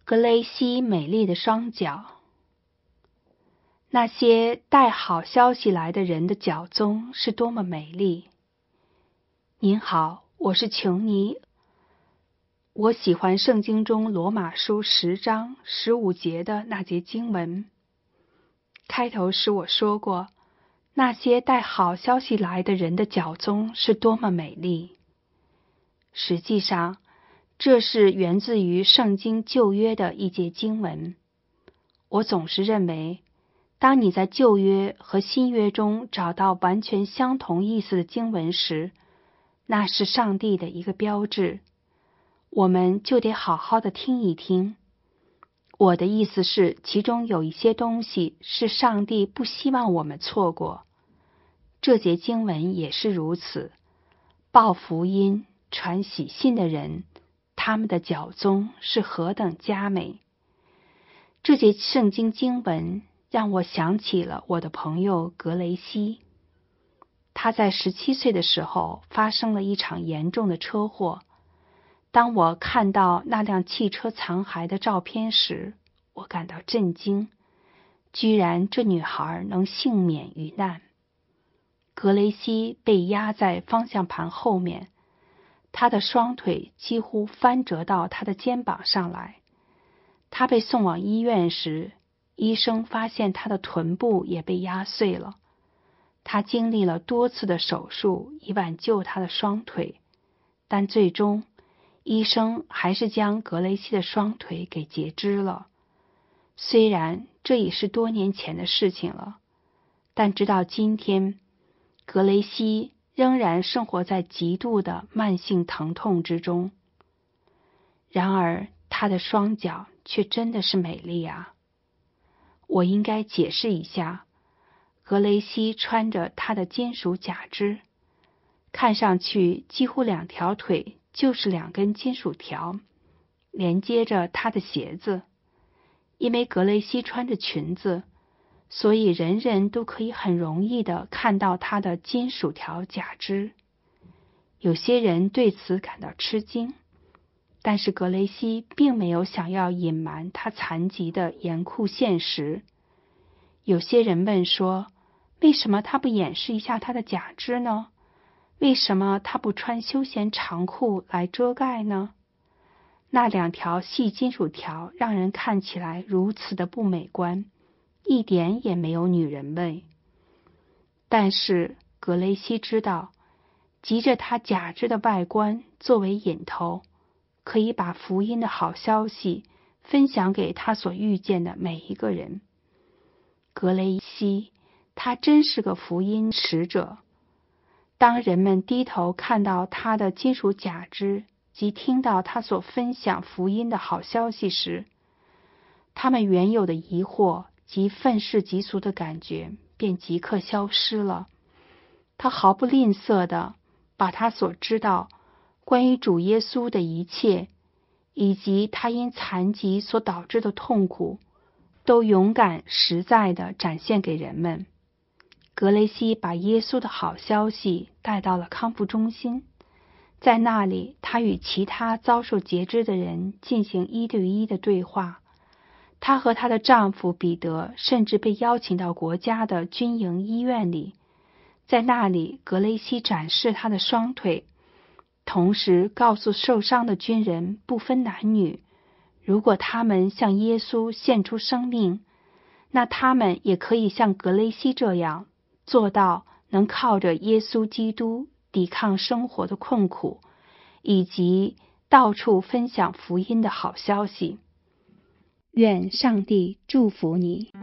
格雷西美丽的双脚。那些带好消息来的人的脚踪是多么美丽。您好，我是琼尼。我喜欢圣经中罗马书10章15节的那节经文。开头时我说过，那些带好消息来的人的脚踪是多么美丽。实际上，这是源自于圣经旧约的一节经文。我总是认为，当你在旧约和新约中找到完全相同意思的经文时，那是上帝的一个标志。我们就得好好的听一听。我的意思是，其中有一些东西是上帝不希望我们错过。这节经文也是如此。报福音、传喜信的人，他们的脚踪是何等佳美。这节圣经经文让我想起了我的朋友格雷西。他在17岁的时候发生了一场严重的车祸。当我看到那辆汽车残骸的照片时，我感到震惊，居然这女孩能幸免于难。格雷西被压在方向盘后面，他的双腿几乎翻折到他的肩膀上来。他被送往医院时，医生发现他的臀部也被压碎了。他经历了多次的手术以挽救他的双腿，但最终医生还是将格雷西的双腿给截肢了。虽然这已是多年前的事情了，但直到今天，格雷西仍然生活在极度的慢性疼痛之中。然而，她的双脚却真的是美丽啊！我应该解释一下，格雷西穿着她的金属假肢，看上去几乎2条腿就是2根金属条，连接着她的鞋子。因为格雷西穿着裙子，所以人人都可以很容易地看到她的金属条假肢。有些人对此感到吃惊，但是格雷西并没有想要隐瞒她残疾的严酷现实。有些人问说，为什么她不掩饰一下她的假肢呢？为什么她不穿休闲长裤来遮盖呢？那2条细金属条让人看起来如此的不美观，一点也没有女人味。但是格雷西知道，藉着她假肢的外观作为引头，可以把福音的好消息分享给她所遇见的每一个人。格雷西，她真是个福音使者。当人们低头看到她的金属假肢及听到他所分享福音的好消息时，他们原有的疑惑及愤世嫉俗的感觉便即刻消失了。他毫不吝啬地把他所知道关于主耶稣的一切，以及他因残疾所导致的痛苦，都勇敢实在地展现给人们。格雷西把耶稣的好消息带到了康复中心。在那里，她与其他遭受截肢的人进行1对1的对话。她和她的丈夫彼得甚至被邀请到国家的军营医院里。在那里，格雷西展示她的双腿，同时告诉受伤的军人不分男女，如果他们向耶稣献出生命，那他们也可以像格雷西这样做到能靠着耶稣基督抵抗生活的困苦，以及到处分享福音的好消息。愿上帝祝福你。